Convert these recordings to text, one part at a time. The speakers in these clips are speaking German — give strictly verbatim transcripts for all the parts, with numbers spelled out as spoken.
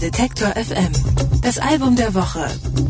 Detektor F M. Das Album der Woche.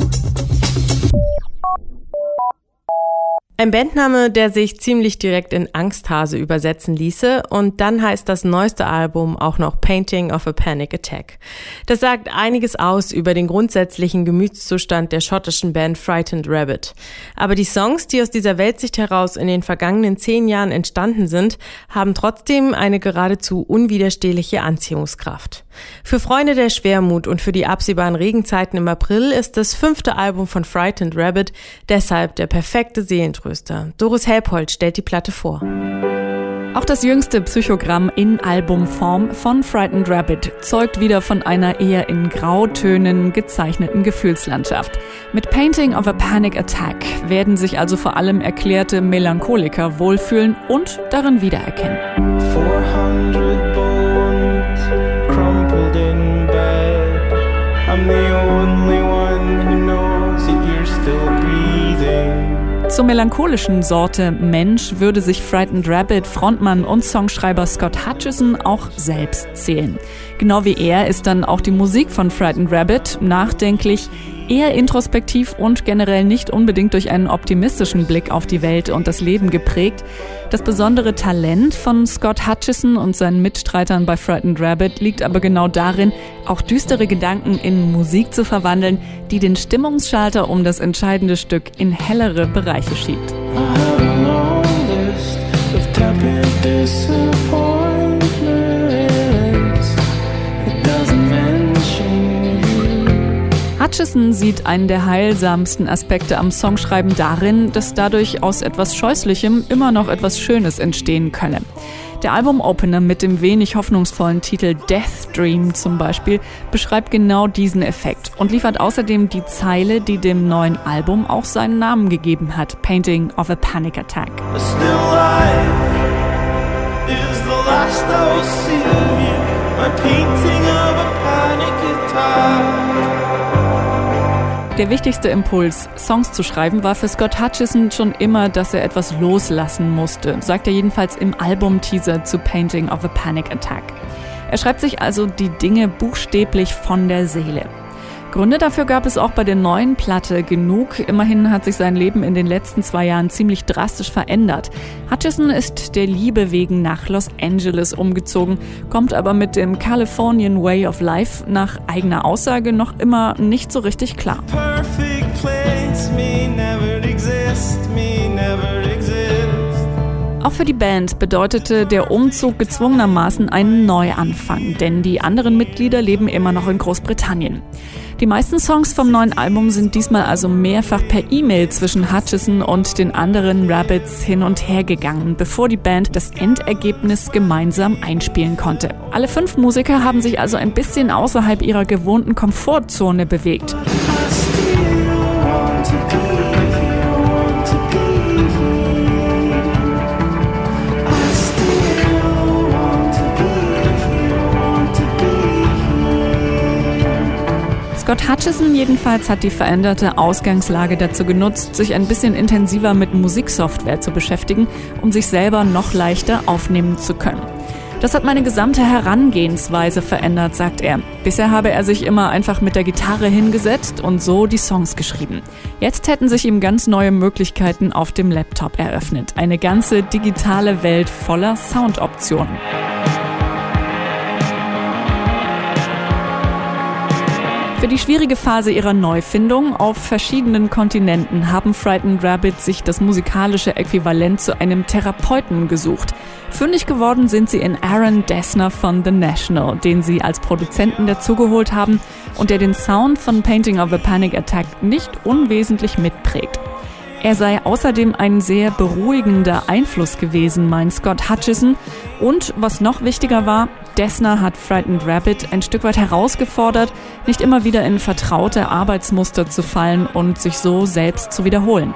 Ein Bandname, der sich ziemlich direkt in Angsthase übersetzen ließe, und dann heißt das neueste Album auch noch Painting of a Panic Attack. Das sagt einiges aus über den grundsätzlichen Gemütszustand der schottischen Band Frightened Rabbit. Aber die Songs, die aus dieser Weltsicht heraus in den vergangenen zehn Jahren entstanden sind, haben trotzdem eine geradezu unwiderstehliche Anziehungskraft. Für Freunde der Schwermut und für die absehbaren Regenzeiten im April ist das fünfte Album von Frightened Rabbit deshalb der perfekte Seelentröster. Doris Helphold stellt die Platte vor. Auch das jüngste Psychogramm in Albumform von Frightened Rabbit zeugt wieder von einer eher in Grautönen gezeichneten Gefühlslandschaft. Mit Painting of a Panic Attack werden sich also vor allem erklärte Melancholiker wohlfühlen und darin wiedererkennen. four hundred bones crumpled in bed. I'm the only one who knows that you're still breathing. Zur melancholischen Sorte Mensch würde sich Frightened Rabbit Frontmann und Songschreiber Scott Hutchison auch selbst zählen. Genau wie er ist dann auch die Musik von Frightened Rabbit nachdenklich, eher introspektiv und generell nicht unbedingt durch einen optimistischen Blick auf die Welt und das Leben geprägt. Das besondere Talent von Scott Hutchison und seinen Mitstreitern bei Frightened Rabbit liegt aber genau darin, auch düstere Gedanken in Musik zu verwandeln, die den Stimmungsschalter um das entscheidende Stück in hellere Bereiche schiebt. Hutchison sieht einen der heilsamsten Aspekte am Songschreiben darin, dass dadurch aus etwas Scheußlichem immer noch etwas Schönes entstehen könne. Der Albumopener mit dem wenig hoffnungsvollen Titel Death Dream zum Beispiel beschreibt genau diesen Effekt und liefert außerdem die Zeile, die dem neuen Album auch seinen Namen gegeben hat, Painting of a Panic Attack. Der wichtigste Impuls, Songs zu schreiben, war für Scott Hutchison schon immer, dass er etwas loslassen musste, sagt er jedenfalls im Albumteaser zu Painting of a Panic Attack. Er schreibt sich also die Dinge buchstäblich von der Seele. Gründe dafür gab es auch bei der neuen Platte genug. Immerhin hat sich sein Leben in den letzten zwei Jahren ziemlich drastisch verändert. Hutchison ist der Liebe wegen nach Los Angeles umgezogen, kommt aber mit dem Californian Way of Life nach eigener Aussage noch immer nicht so richtig klar. Perfect place, me never exist, me never exist. Auch für die Band bedeutete der Umzug gezwungenermaßen einen Neuanfang, denn die anderen Mitglieder leben immer noch in Großbritannien. Die meisten Songs vom neuen Album sind diesmal also mehrfach per E-Mail zwischen Hutchison und den anderen Rabbits hin und her gegangen, bevor die Band das Endergebnis gemeinsam einspielen konnte. Alle fünf Musiker haben sich also ein bisschen außerhalb ihrer gewohnten Komfortzone bewegt. Scott Hutchison jedenfalls hat die veränderte Ausgangslage dazu genutzt, sich ein bisschen intensiver mit Musiksoftware zu beschäftigen, um sich selber noch leichter aufnehmen zu können. Das hat meine gesamte Herangehensweise verändert, sagt er. Bisher habe er sich immer einfach mit der Gitarre hingesetzt und so die Songs geschrieben. Jetzt hätten sich ihm ganz neue Möglichkeiten auf dem Laptop eröffnet. Eine ganze digitale Welt voller Soundoptionen. Für die schwierige Phase ihrer Neufindung auf verschiedenen Kontinenten haben Frightened Rabbit sich das musikalische Äquivalent zu einem Therapeuten gesucht. Fündig geworden sind sie in Aaron Dessner von The National, den sie als Produzenten dazugeholt haben und der den Sound von Painting of a Panic Attack nicht unwesentlich mitprägt. Er sei außerdem ein sehr beruhigender Einfluss gewesen, meint Scott Hutchison. Und was noch wichtiger war, Dessner hat Frightened Rabbit ein Stück weit herausgefordert, nicht immer wieder in vertraute Arbeitsmuster zu fallen und sich so selbst zu wiederholen.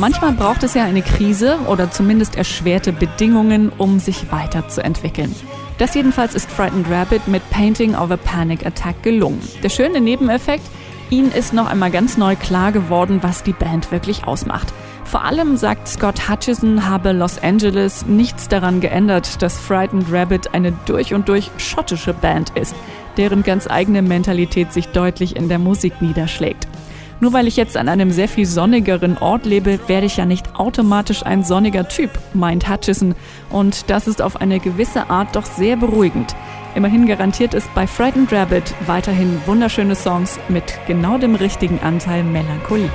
Manchmal braucht es ja eine Krise oder zumindest erschwerte Bedingungen, um sich weiterzuentwickeln. Das jedenfalls ist Frightened Rabbit mit Painting of a Panic Attack gelungen. Der schöne Nebeneffekt: Ihnen ist noch einmal ganz neu klar geworden, was die Band wirklich ausmacht. Vor allem sagt Scott Hutchison, habe Los Angeles nichts daran geändert, dass Frightened Rabbit eine durch und durch schottische Band ist, deren ganz eigene Mentalität sich deutlich in der Musik niederschlägt. Nur weil ich jetzt an einem sehr viel sonnigeren Ort lebe, werde ich ja nicht automatisch ein sonniger Typ, meint Hutchison. Und das ist auf eine gewisse Art doch sehr beruhigend. Immerhin garantiert es bei Frightened Rabbit weiterhin wunderschöne Songs mit genau dem richtigen Anteil Melancholie.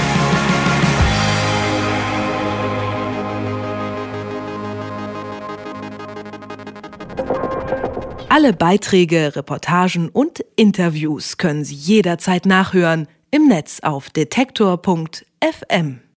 Alle Beiträge, Reportagen und Interviews können Sie jederzeit nachhören im Netz auf detektor punkt f m.